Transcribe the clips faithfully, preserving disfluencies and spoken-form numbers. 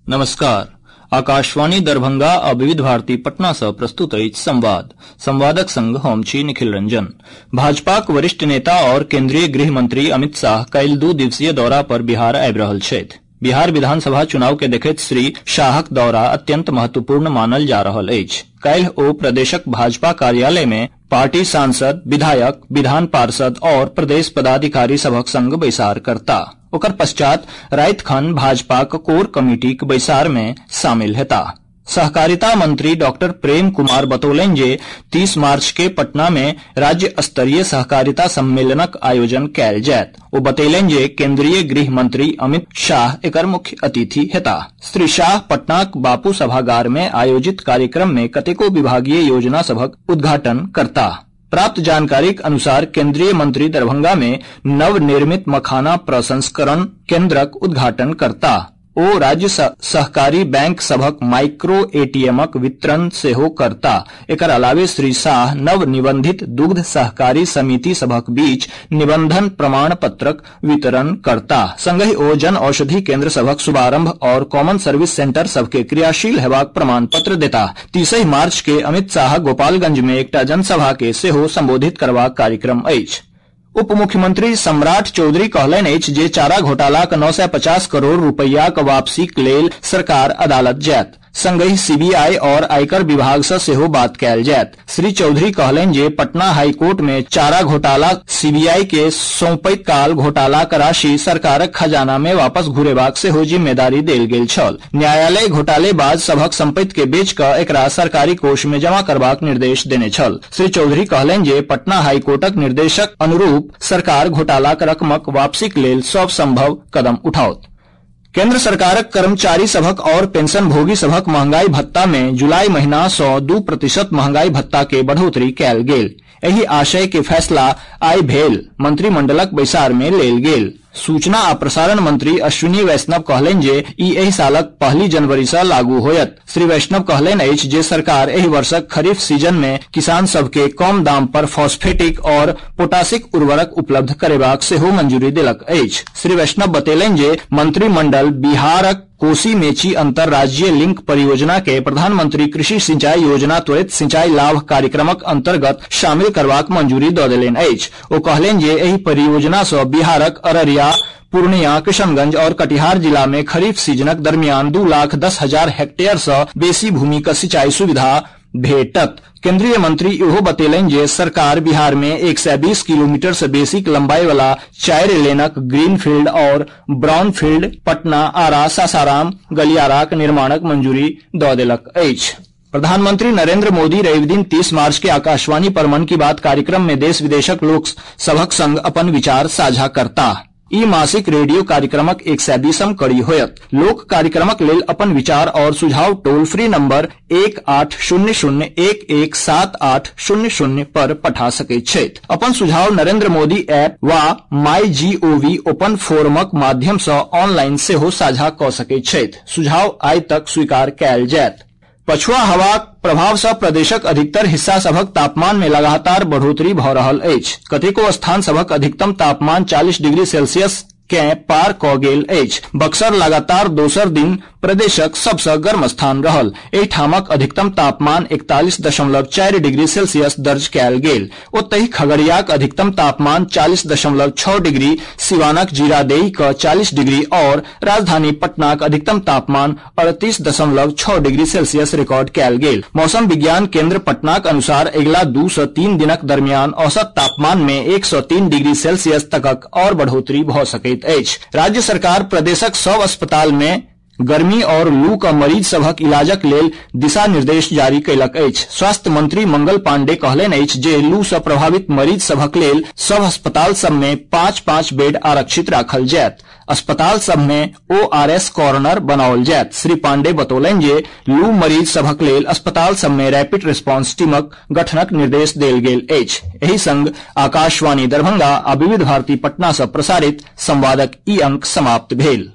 नमस्कार। आकाशवाणी दरभंगा आ विविध भारती पटना सँ प्रस्तुत अछि संवाद। संवादक संग हम छी निखिल रंजन। भाजपाक वरिष्ठ नेता और केंद्रीय गृह मंत्री अमित शाह काल्हि दू दिवसीय दौरा पर बिहार आबि रहल छथि। बिहार विधानसभा चुनाव के देखैत श्री शाहक दौरा अत्यंत महत्वपूर्ण मानल जा रहल अछि। काल्हि ओ प्रदेशक भाजपा कार्यालय में पार्टी सांसद, विधायक, विधान पार्षद और प्रदेश पदाधिकारी सभक संग बैसार करता। ओकर पश्चात राति खन भाजपाक कोर कमिटीक बैसार में शामिल हेता। सहकारिता मंत्री डॉक्टर प्रेम कुमार बतौलनि जे तीस मार्च के पटना में राज्य स्तरीय सहकारिता सम्मेलनक आयोजन कयल जायत। ओ बतौलनि जे केंद्रीय गृह मंत्री अमित शाह एकर मुख्य अतिथि हेता। श्री शाह पटनाक बापू सभागार में आयोजित कार्यक्रम में कतेको विभागीय योजना सभक उद्घाटन करता। प्राप्त जानकारीक अनुसार केंद्रीय मंत्री दरभंगा में नव निर्मित मखाना प्रसंस्करण केंद्रक उद्घाटन करता। ओ राज्य सहकारी बैंक सभक माइक्रो एटीएमक वितरण सेहो करता। एकर अलावे श्री शाह नव निबंधित दुग्ध सहकारी समिति सभक बीच निबंधन प्रमाण पत्रक वितरण करता। संगहि ओ जन औषधि केंद्र सभक शुभारंभ और कॉमन सर्विस सेंटर सबके क्रियाशील हेबाक प्रमाण पत्र देता। तीसही मार्च के अमित शाह गोपालगंज में एकटा जनसभा के सेहो संबोधित करबाक कार्यक्रम अछि। उप मुख्यमंत्री सम्राट चौधरी कहलनि अछि जे चारा घोटालाक नौ सय पचास करोड़ रुपैयाक वापसीक लेल सरकार अदालत जायत। संगहि सीबीआई और आयकर विभाग सँ सेहो बात कयल जायत। श्री चौधरी कहलनि जे पटना हाईकोर्ट में चारा घोटाला सीबीआई के सौंपैत काल घोटालाक राशि सरकारक खजाना में वापस घुरेबाक सेहो जिम्मेदारी देल गेल छल। न्यायालय घोटालेबाज सभक संपत्ति के बेच क एकरा सरकारी कोष में जमा करबाक निर्देश देने छल। श्री चौधरी कहलनि जे पटना हाईकोर्टक निर्देशक अनुरूप सरकार घोटालाक रकमक वापसीक लेल सब संभव कदम उठाओत। केंद्र सरकारक कर्मचारी सभक और पेंशन भोगी सभक महंगाई भत्ता में जुलाई महीना सँ दू प्रतिशत महंगाई भत्ता के बढ़ोतरी कयल गेल। एहि आशय के फैसला आइ भेल मंत्रिमंडलक बैसार में लेल गेल। सूचना आ प्रसारण मंत्री अश्विनी वैष्णव कहलनि जे ई एहि सालक पहली जनवरी सँ लागू होयत। श्री वैष्णव कहलनि अछि जे सरकार एहि वर्षक खरीफ सीजन में किसान सबके कम दाम पर फॉस्फेटिक और पोटासिक उर्वरक उपलब्ध करेबाक सेहो मंजूरी देलक अछि। श्री वैष्णव बतेलनि जे मंत्रिमंडल बिहारक कोसी मेची अंतर्राज्यीय लिंक परियोजना के प्रधानमंत्री कृषि सिंचाई योजना त्वरित सिंचाई लाभ कार्यक्रमक अंतर्गत शामिल करबाक मंजूरी दऽ देलनि अछि। ओ कहलनि जे एहि परियोजना सँ बिहारक अररिया, पूर्णिया, किशनगंज और कटिहार जिला में खरीफ सीजनक दरमियान दू लाख दस हजार हेक्टेयर सँ बेसी भूमिक सिंचाई सुविधा भेटत। केंद्रीय मंत्री इहो बतेलनि जे सरकार बिहार में एक सौ बीस किलोमीटर से बेसी लंबाई वाला चारि लेनक ग्रीनफील्ड और ब्राउनफील्ड पटना, आरा, सासाराम, गलियाराक निर्माणक मंजूरी दऽ देलक अछि। प्रधानमंत्री नरेंद्र मोदी रवि दिन तीस मार्च के आकाशवाणी पर मन की बात कार्यक्रम में देश विदेशक लोक सभक संग अपन विचार साझा करता। ई मासिक रेडियो कार्यक्रमक एक सौ बीसम कड़ी होयत। लोक कार्यक्रमक लेल अपन विचार और सुझाव टोल फ्री नंबर एक आठ शून्य शून्य एक एक सात आठ शून्य शून्य पर पठा सकैत छथि। अपन सुझाव नरेंद्र मोदी ऐप वा माई जीओवी ओपन फोरमक माध्यम सँ ऑनलाइन सेहो साझा कऽ सकैत छथि। सुझाव आइ तक स्वीकार कयल जायत। पछुआ हवाक प्रभाव सँ प्रदेशक अधिकतर हिस्सा सभक तापमान में लगातार बढ़ोतरी भऽ रहल अछि। कतेको स्थान सभक अधिकतम तापमान चालीस डिग्री सेल्सियस के पार कऽ गेल अछि। बक्सर लगातार दोसर दिन प्रदेशक सबसँ गर्म स्थान रहल। एहि ठामक अधिकतम तापमान इकतालीस दशमलव चारि डिग्री सेल्सियस दर्ज कयल गेल। ओतहि खगड़ियाक अधिकतम तापमान चालीस दशमलव छह डिग्री, सिवानक जीरादेईक चालीस डिग्री और राजधानी पटनाक अधिकतम तापमान अड़तीस दशमलव छह डिग्री सेल्सियस रिकॉर्ड कयल गेल। मौसम विज्ञान केंद्र पटनाक अनुसार अगिला दू सँ तीन दिनक दरमियान औसत तापमान में एक सौ तीन डिग्री सेल्सियस तकक और बढ़ोतरी भऽ सकैत अछि। राज्य सरकार प्रदेशक सब अस्पताल में गर्मी और लू का मरीज सभक इलाजक लेल दिशा निर्देश जारी कयलक अछि। स्वास्थ्य मंत्री मंगल पांडे कहलनि अछि जे लू सँ प्रभावित मरीज सभक लेल सब अस्पताल सब में पाँच पाँच बेड आरक्षित राखल जायत। अस्पताल सब में ओआरएस कॉर्नर बनाओल जायत। श्री पांडे बतौलनि जे लू मरीज सभक लेल अस्पताल सब में रैपिड रिस्पांस टीमक गठनक निर्देश देल गेल अछि। एहि संग आकाशवाणी दरभंगा आ विविध भारती पटना सँ प्रसारित संवादक ई अंक समाप्त भेल।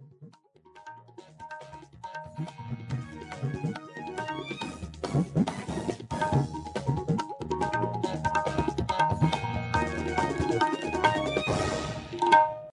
Thank you.